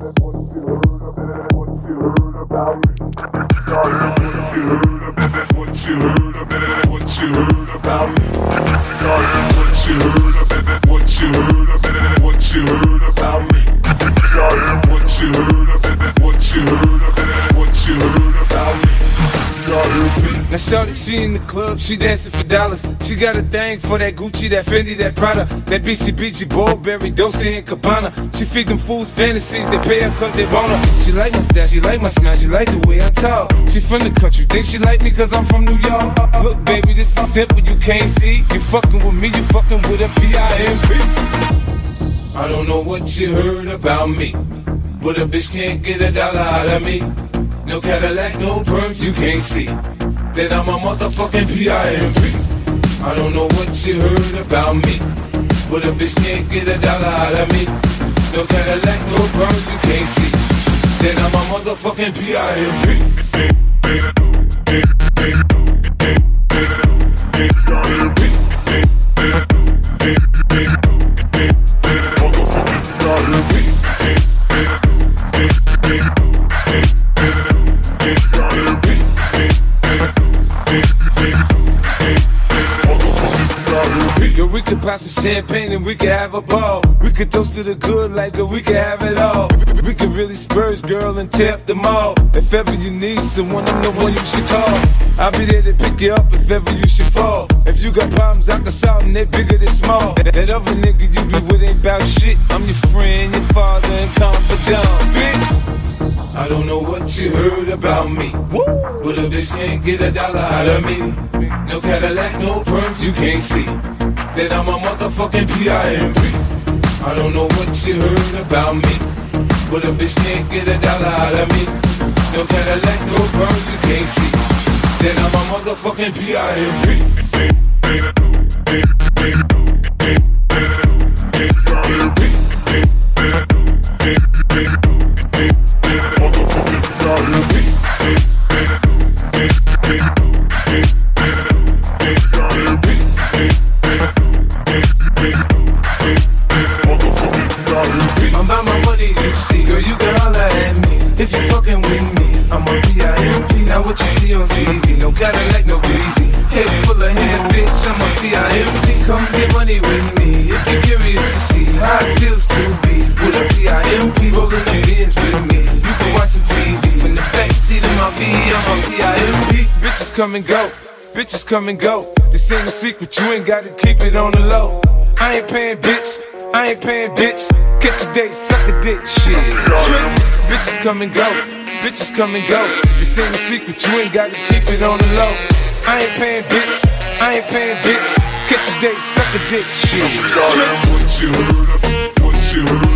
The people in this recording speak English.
Now shorty, she in the club, she dancing for dollars. She got a thing for that Gucci, that Fendi, that Prada, that BCBG, Burberry, Dolce and Gabbana. She feed them fools fantasies, they pay her cause they want her. She like my style, she like my smile, she like the way I talk. She from the country, think she like me cause I'm from New York. Look baby, this is simple, you can't see. You fucking with me, you fucking with a P.I.M.P. I don't know what you heard about me, but a bitch can't get $1 out of me. No Cadillac, no perms, you can't see that I'm a motherfucking P.I.M.P. I don't know what you heard about me, but a bitch can't get $1 out of me. No Cadillac, no perms, you can't see that I'm a motherfucking P.I.M.P. We could pop some champagne and we could have a ball. We could toast to the good like we could have it all. We could really spurge, girl, and tear up the mall. If ever you need someone, I'm the one you should call. I'll be there to pick you up if ever you should fall. If you got problems, I can solve them, they're bigger than small. That other nigga you be with ain't about shit. I'm your friend, your father, and confidant, bitch. I don't know what you heard about me, but a bitch can't get $1 out of me. No Cadillac, no perms, you can't see that I'm a motherfucking P.I.M.P. I don't know what you heard about me, but a bitch can't get $1 out of me. No Cadillac, no perms, you can't see that I'm a motherfucking P.I.M.P. I'm about my money, you see, girl, you can holler at me if you fucking with me. I'm a P.I.M.P. Now what you see on TV, no Cadillac, no greasy, head full of hair, bitch. I'm a P.I.M.P. Come get money with me if you're curious to see how it feels to be with a P.I.M.P. rolling the bins with me. You can watch some TV in the backseat of my V. I'm a P.I.M.P. Bitches come and go, bitches come and go. This ain't a secret, you ain't gotta keep it on the low. I ain't paying, bitch. I ain't paying, bitch. Catch a date, suck a dick, shit. Trick. Bitches come and go, bitches come and go. This ain't a secret, you ain't gotta keep it on the low. I ain't paying, bitch. I ain't paying, bitch. Catch a date, suck a dick, shit. Trick. What you heard